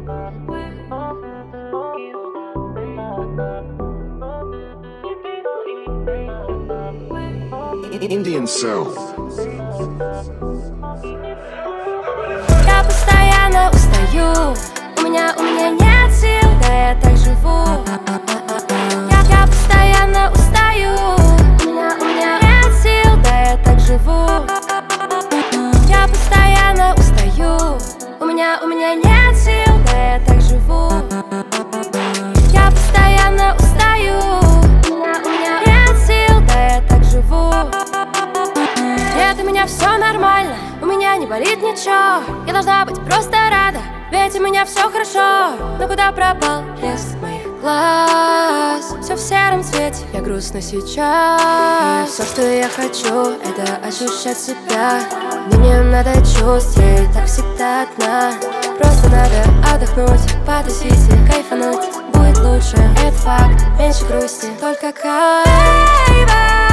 Indian sound. Я постоянно устаю, у меня нет сил, да я так живу. Я постоянно устаю, у меня нет сил, да я так живу. Я постоянно устаю, у меня нет сил, да я так живу. Я постоянно устаю, у меня нет сил, да я так живу. Нет, у меня все нормально, у меня не болит ничего. Я должна быть просто рада, ведь у меня все хорошо. Но куда пропал блеск моих глаз? Все в сером цвете, я грустна сейчас. Все, что я хочу, это ощущать себя. Мне не надо чувств, я и так всегда одна. Просто надо отдохнуть, потусить и кайфануть. Будет лучше, это факт, меньше грусти, только кайф.